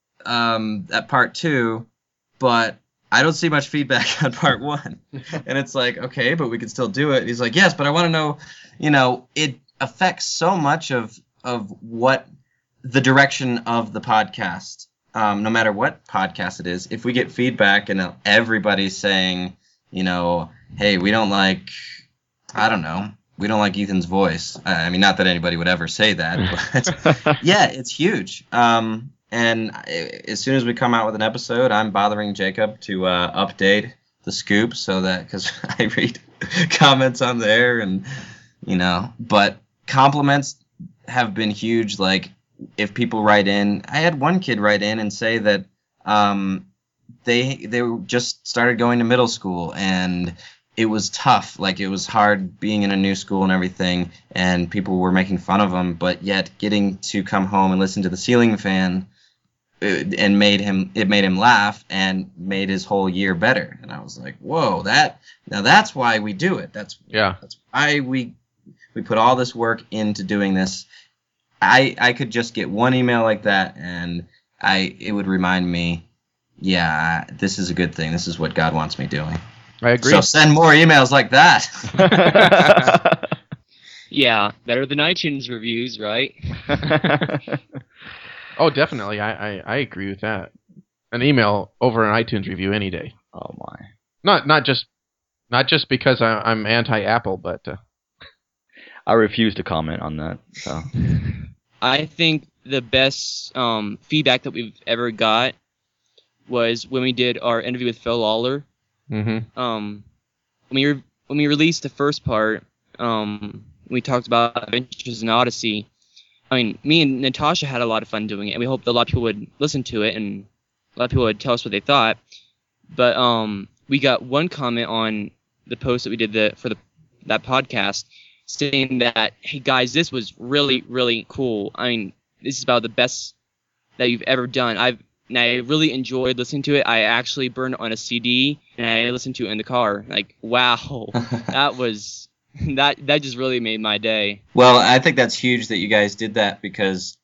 um at part two, but I don't see much feedback on part one. And it's like, okay, but we can still do it. And he's like, yes, but I want to know, you know, it affects so much of of what the direction of the podcast, um, no matter what podcast it is. If we get feedback and everybody's saying, you know, hey, we don't like, I don't know, we don't like Ethan's voice. I mean, not that anybody would ever say that, but yeah, it's huge. Um, and I- as soon as we come out with an episode, I'm bothering Jacob to uh, update the scoop so that, because I read comments on there, and you know, but compliments have been huge. Like, if people write in, I had one kid write in and say that um, they they were just started going to middle school, and it was tough. Like, it was hard being in a new school and everything, and people were making fun of him, but yet getting to come home and listen to the Ceiling Fan, it, and made him it made him laugh and made his whole year better. And I was like, whoa, that now that's why we do it. That's Yeah. that's why we we put all this work into doing this. I I could just get one email like that, and I it would remind me, yeah, this is a good thing. This is what God wants me doing. I agree. So send more emails like that. Yeah, better than iTunes reviews, right? Oh, definitely. I, I, I agree with that. An email over an iTunes review any day. Oh my! Not not just not just because I, I'm anti-Apple, but uh, I refuse to comment on that. So I think the best um, feedback that we've ever got was when we did our interview with Phil Lawler. mm-hmm. Um, when we re- when we released the first part, um, we talked about Adventures in Odyssey. I mean, me and Natasha had a lot of fun doing it, and we hoped that a lot of people would listen to it, and a lot of people would tell us what they thought. But um, we got one comment on the post that we did the for the that podcast, saying that, hey guys, this was really, really cool. I mean, this is about the best that you've ever done. I've and I really enjoyed listening to it. I actually burned it on a C D and I listened to it in the car. Like, wow, that was that that just really made my day. Well, I think that's huge that you guys did that, because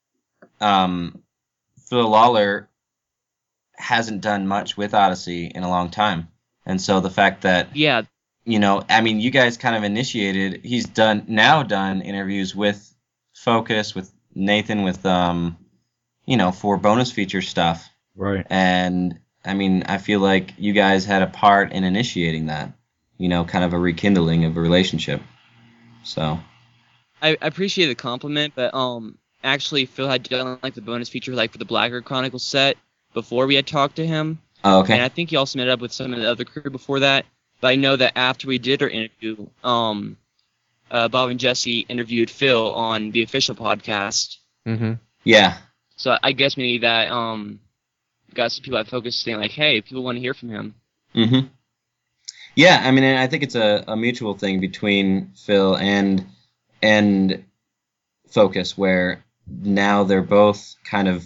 um, Phil Lawler hasn't done much with Odyssey in a long time, and so the fact that Yeah, you know, I mean, you guys kind of initiated. He's done now done interviews with Focus, with Nathan, with um, you know, for bonus feature stuff. right. And I mean, I feel like you guys had a part in initiating that. You know, kind of a rekindling of a relationship. So. I, I appreciate the compliment, but um, actually Phil had done like the bonus feature like for the Blackguard Chronicles set before we had talked to him. Oh, okay. And I think he also met up with some of the other crew before that. But I know that after we did our interview, um, uh, Bob and Jesse interviewed Phil on the official podcast. Mm-hmm. Yeah. So I guess maybe that um, got some people at Focus saying like, hey, people want to hear from him. Mm-hmm. Yeah, I mean, I think it's a, a mutual thing between Phil and and Focus, where now they're both kind of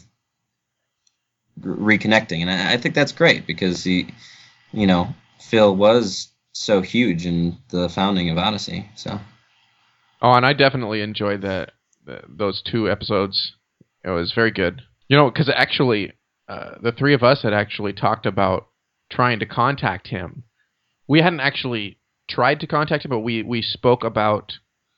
reconnecting, and I, I think that's great, because he, you know, Phil was so huge in the founding of Odyssey. So. Oh, and I definitely enjoyed that the, those two episodes. It was very good. You know, because actually, uh, the three of us had actually talked about trying to contact him. We hadn't actually tried to contact him, but we, we spoke about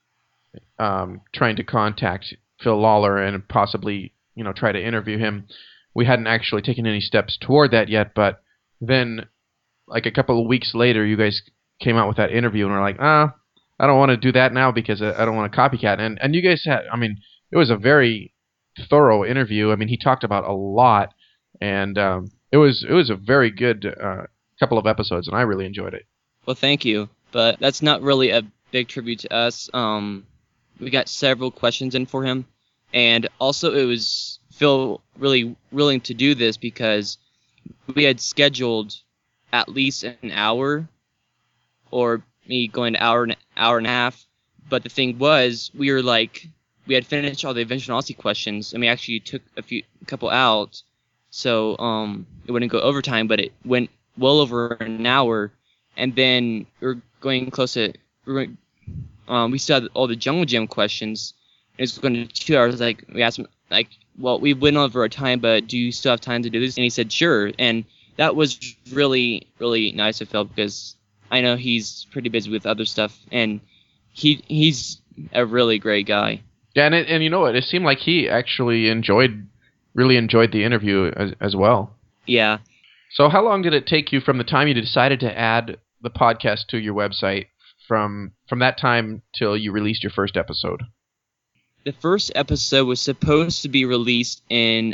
um, trying to contact Phil Lawler and possibly, you know, try to interview him. We hadn't actually taken any steps toward that yet, but then, like a couple of weeks later, you guys came out with that interview, and we're like, ah, I don't want to do that now because I don't want to copycat. And and you guys had, I mean, it was a very thorough interview. I mean, he talked about a lot, and um, it was it was a very good uh, couple of episodes, and I really enjoyed it. Well, thank you, but that's not really a big tribute to us. Um, we got several questions in for him, and also it was Phil really willing to do this because we had scheduled at least an hour, or me going to hour and hour and a half. But the thing was, we were like, we had finished all the Adventure Odyssey questions, and we actually took a few, a couple out, so um, it wouldn't go overtime. But it went well over an hour, and then we were going close to, we were, um, we still had all the Jungle Gym questions. It was going to two hours. Like we asked him, like, well, we went over our time, but do you still have time to do this? And he said, sure. And that was really, really nice of Phil because I know he's pretty busy with other stuff, and he he's a really great guy. Yeah, and it, and you know what? It seemed like he actually enjoyed, really enjoyed the interview as as well. Yeah. So how long did it take you from the time you decided to add the podcast to your website from from that time till you released your first episode? The first episode was supposed to be released in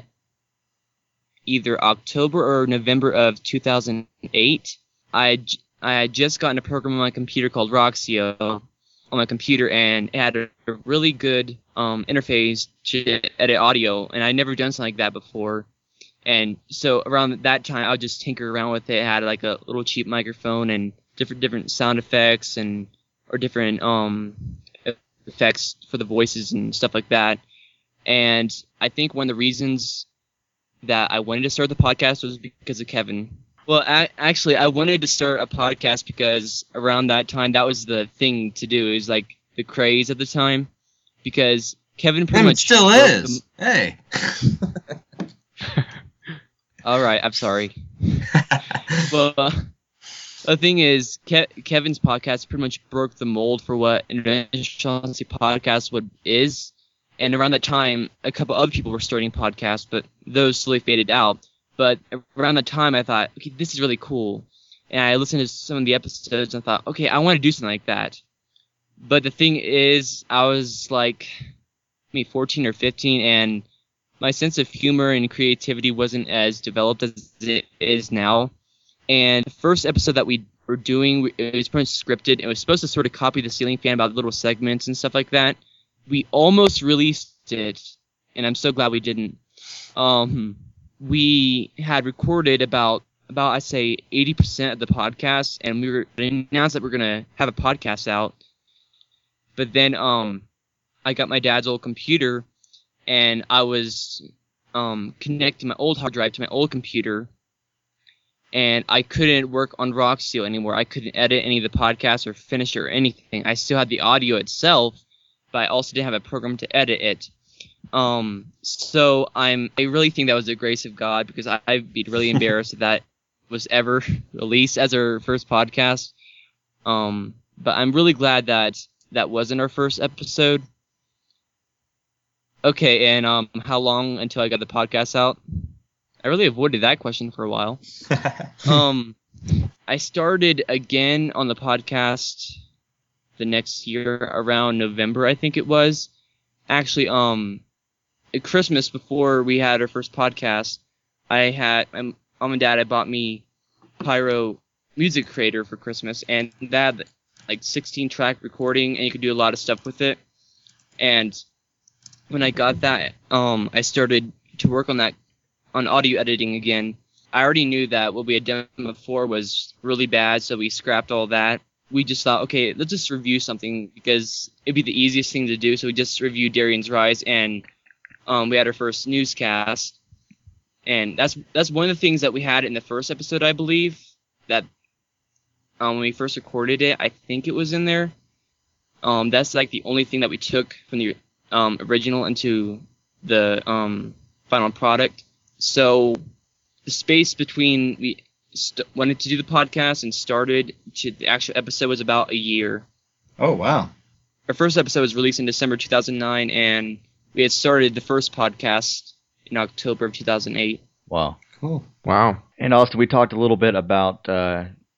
either October or November of two thousand eight. I had, I had just gotten a program on my computer called Roxio on my computer, and it had a really good um, interface to edit audio, and I'd never done something like that before. And so around that time, I would just tinker around with it. It had like a little cheap microphone and different different sound effects and or different um effects for the voices and stuff like that. And I think one of the reasons that I wanted to start the podcast was because of Kevin. Well, I, actually, I wanted to start a podcast because around that time, that was the thing to do. It was like the craze at the time. Because Kevin pretty and much... it still is. The... Hey. All right, I'm sorry. Well, uh, the thing is, Ke- Kevin's podcast pretty much broke the mold for what an Adventure Odyssey podcast would is. And around that time, a couple other people were starting podcasts, but those slowly faded out. But around that time, I thought, okay, this is really cool. And I listened to some of the episodes and thought, okay, I want to do something like that. But the thing is, I was like, maybe fourteen or fifteen, and my sense of humor and creativity wasn't as developed as it is now. And the first episode that we were doing, it was pretty much scripted. It was supposed to sort of copy the Ceiling Fan about little segments and stuff like that. We almost released it, and I'm so glad we didn't. Um, we had recorded about, about I'd say, eighty percent of the podcast, and we were announced that we we're going to have a podcast out. But then um, I got my dad's old computer, and I was um, connecting my old hard drive to my old computer, and I couldn't work on Roxio anymore. I couldn't edit any of the podcasts or finish it or anything. I still had the audio itself, but I also didn't have a program to edit it. Um, so I'm, I really think that was the grace of God, because I, I'd be really embarrassed if that was ever released as our first podcast. Um, but I'm really glad that that wasn't our first episode. Okay, and um, how long until I got the podcast out? I really avoided that question for a while. um, I started again on the podcast the next year around November, I think it was. Actually, um, at Christmas, before we had our first podcast, I had my mom and dad had bought me Pyro Music Creator for Christmas, and that had like sixteen track recording, and you could do a lot of stuff with it. And when I got that, um, I started to work on that, on audio editing again. I already knew that what we had done before was really bad, so we scrapped all that. We just thought, okay, let's just review something, because it'd be the easiest thing to do. So we just reviewed Darian's Rise, and um, we had our first newscast. And that's that's one of the things that we had in the first episode, I believe, that um, when we first recorded it, I think it was in there. Um, that's like the only thing that we took from the um, original into the um, final product. So the space between we st- wanted to do the podcast and started to the actual episode was about a year. Oh, wow. Our first episode was released in December two thousand nine, and we had started the first podcast in October of two thousand eight. Wow. Cool. Wow. And also, we talked a little bit about uh,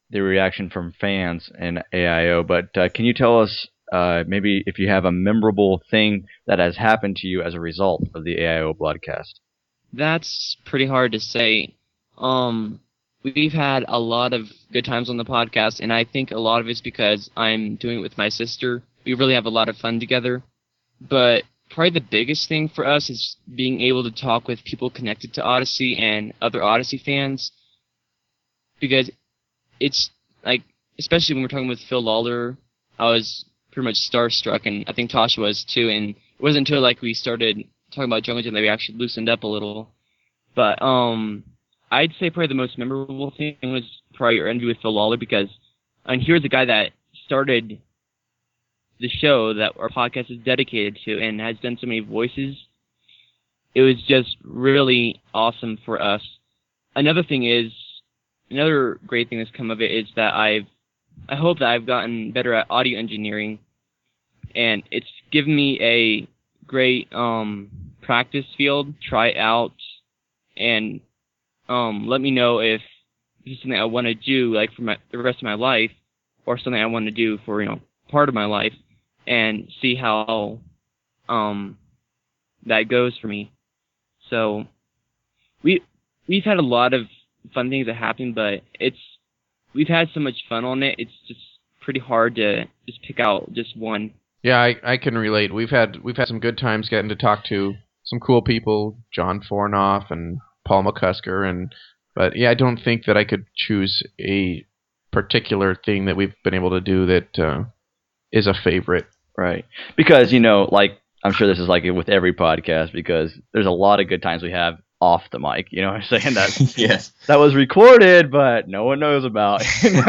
the reaction from fans in A I O, but uh, can you tell us uh, maybe if you have a memorable thing that has happened to you as a result of the A I O broadcast? That's pretty hard to say. Um, we've had a lot of good times on the podcast, and I think a lot of it's because I'm doing it with my sister. We really have a lot of fun together. But probably the biggest thing for us is being able to talk with people connected to Odyssey and other Odyssey fans. Because it's, like, especially when we're talking with Phil Lawler, I was pretty much starstruck, and I think Tasha was too, and it wasn't until, like, we started talking about Jungle Gym that we actually loosened up a little. But, um, I'd say probably the most memorable thing was probably your interview with Phil Lawler, because, and here's the guy that started the show that our podcast is dedicated to and has done so many voices. It was just really awesome for us. Another thing is, another great thing that's come of it is that I've, I hope that I've gotten better at audio engineering, and it's given me a great um, practice field, try it out, and um, let me know if this is something I want to do, like for my, the rest of my life, or something I want to do for, you know, part of my life, and see how um, that goes for me. So we we've had a lot of fun things that happen, but it's we've had so much fun on it. It's just pretty hard to just pick out just one. Yeah, I, I can relate. We've had we've had some good times getting to talk to some cool people, John Fornoff and Paul McCusker, and but yeah, I don't think that I could choose a particular thing that we've been able to do that uh, is a favorite. Right, because you know, like I'm sure this is like it with every podcast, because there's a lot of good times we have off the mic. You know what I'm saying? That yes, that was recorded, but no one knows about.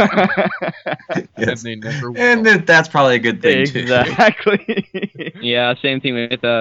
Yes. And, and that, that's probably a good thing too. Exactly. Yeah, same thing with us.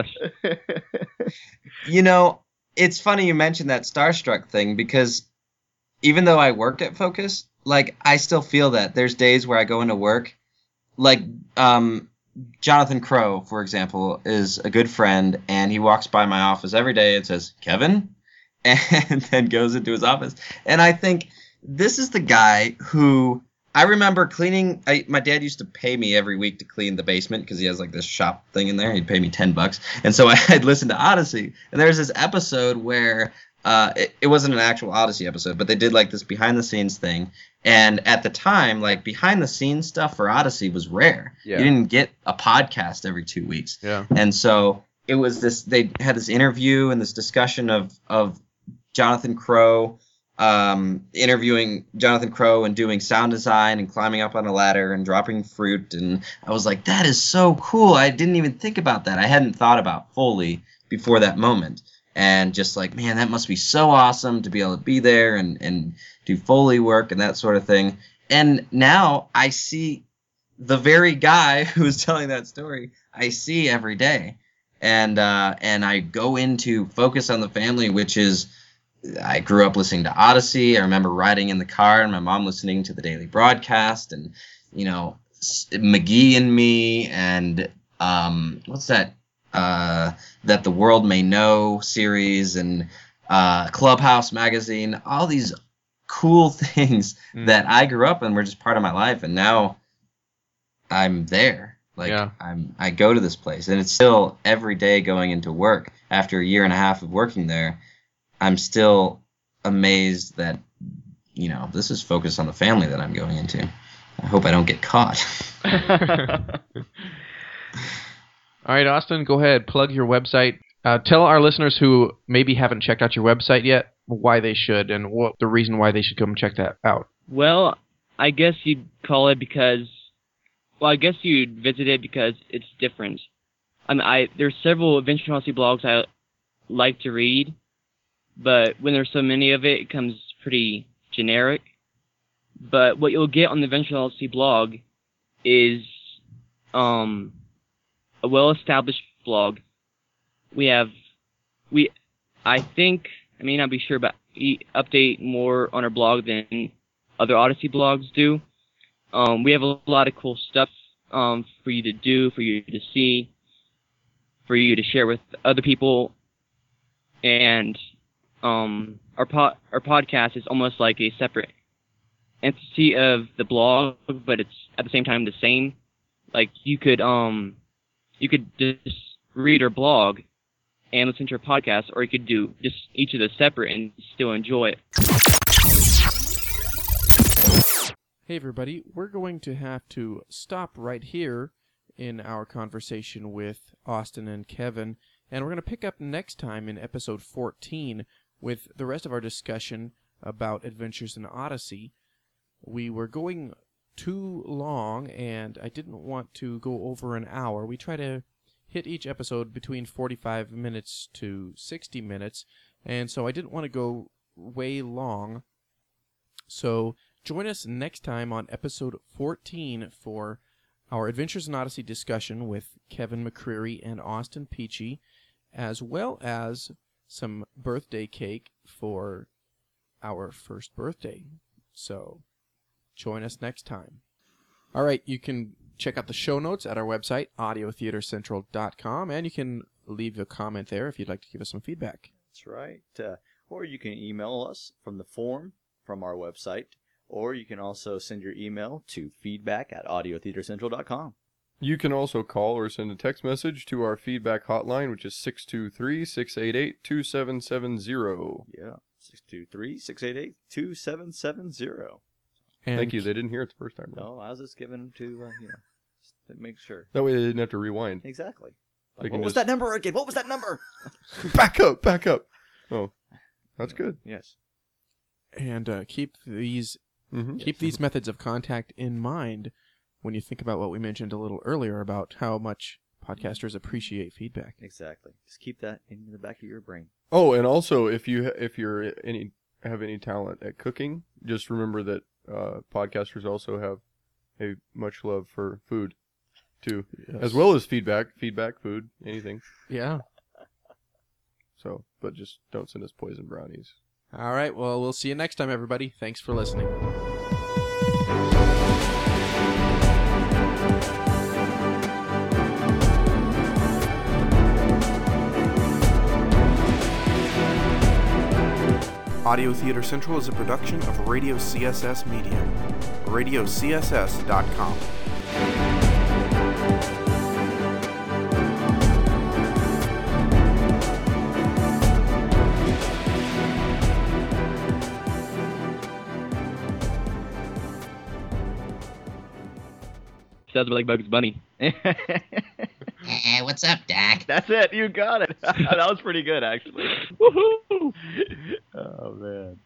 You know, it's funny you mentioned that starstruck thing, because even though I work at Focus, like I still feel that there's days where I go into work, like um, Jonathan Crow, for example, is a good friend, and he walks by my office every day and says, "Kevin," and then goes into his office. And I think this is the guy who I remember cleaning. I, my dad used to pay me every week to clean the basement because he has like this shop thing in there. He'd pay me ten bucks. And so I'd listen to Odyssey. And there's this episode where uh, it, it wasn't an actual Odyssey episode, but they did like this behind the scenes thing. And at the time, like behind the scenes stuff for Odyssey was rare. Yeah. You didn't get a podcast every two weeks. Yeah. And so it was this, they had this interview and this discussion of, of Jonathan Crow, um, interviewing Jonathan Crow and doing sound design and climbing up on a ladder and dropping fruit. And I was like, that is so cool. I didn't even think about that. I hadn't thought about Foley before that moment. And just like, man, that must be so awesome to be able to be there and, and do Foley work and that sort of thing. And now I see the very guy who was telling that story, I see every day. And uh, and I go into Focus on the Family, which is, I grew up listening to Odyssey. I remember riding in the car and my mom listening to the daily broadcast, and, you know, McGee and Me, and um, what's that? Uh, that the World May Know series, and uh, Clubhouse magazine, all these cool things mm. that I grew up in were just part of my life, and now I'm there. Like yeah. I'm, I go to this place, and it's still every day going into work. After a year and a half of working there, I'm still amazed that, you know, this is Focus on the Family that I'm going into. I hope I don't get caught. All right, Austin, go ahead. Plug your website. Uh, tell our listeners who maybe haven't checked out your website yet why they should, and what the reason why they should come check that out. Well, I guess you'd call it because, well, I guess you'd visit it because it's different. I mean, I there's several Adventure Odyssey blogs I like to read, but when there's so many of it, it becomes pretty generic. But what you'll get on the Adventure Odyssey blog is um. a well-established blog. We have, we, I think, I may not be sure, but we update more on our blog than other Odyssey blogs do. Um, we have a lot of cool stuff um, for you to do, for you to see, for you to share with other people. And um, our po- our podcast is almost like a separate entity of the blog, but it's at the same time the same. Like you could um, you could just read our blog and listen to our podcast, or you could do just each of those separate and still enjoy it. Hey everybody, we're going to have to stop right here in our conversation with Austin and Kevin, and we're going to pick up next time in episode fourteen with the rest of our discussion about Adventures in Odyssey. We were going too long, and I didn't want to go over an hour. We try to hit each episode between forty-five minutes to sixty minutes, and so I didn't want to go way long. So join us next time on episode fourteen for our Adventures in Odyssey discussion with Kevin McCreary and Austin Peachy, as well as some birthday cake for our first birthday. So join us next time. All right, you can check out the show notes at our website, audio theater central dot com, and you can leave a comment there if you'd like to give us some feedback. That's right. Uh, or you can email us from the form from our website, or you can also send your email to feedback at audio theater central dot com. You can also call or send a text message to our feedback hotline, which is six two three, six eight eight, two seven seven zero. Yeah, six two three, six eight eight, two seven seven zero. And Thank you. They didn't hear it the first time. No, I was just given to, uh, you know, just to make sure. That way they didn't have to rewind. Exactly. They Like, can what was just- that number again? What was that number? Back up, back up. Oh, that's good. Yes. And uh, keep these Mm-hmm. keep these methods of contact in mind when you think about what we mentioned a little earlier about how much podcasters appreciate feedback. Exactly. Just keep that in the back of your brain. Oh, and also if you if you're any have any talent at cooking, just remember that uh, podcasters also have a much love for food, too, Yes. as well as feedback, feedback, food, anything. Yeah. So, but just don't send us poison brownies. All right. Well, we'll see you next time, everybody. Thanks for listening. Audio Theater Central is a production of Radio C S S Media. radio c s s dot com. Sounds like Bugs Bunny. Hey, what's up, Dak? That's it. You got it. That was pretty good, actually. Woohoo! Oh, man.